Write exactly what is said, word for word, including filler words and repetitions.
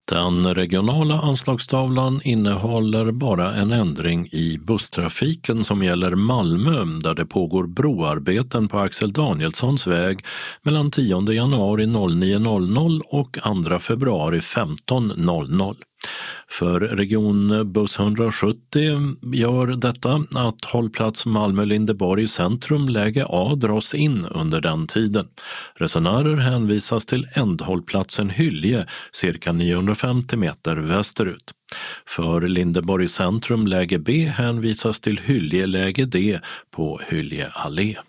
Den regionala anslagstavlan innehåller bara en ändring i busstrafiken som gäller Malmö, där det pågår broarbeten på Axel Danielssons väg mellan tionde januari nio noll noll och andra februari femton noll noll. För regionbuss hundrasjuttio gör detta att hållplats Malmö-Lindeborg centrum läge A dras in under den tiden. Resenärer hänvisas till ändhållplatsen Hylje cirka niohundrafemtio meter västerut. För Lindeborg centrum läge B hänvisas till Hylje läge D på Hylje allé.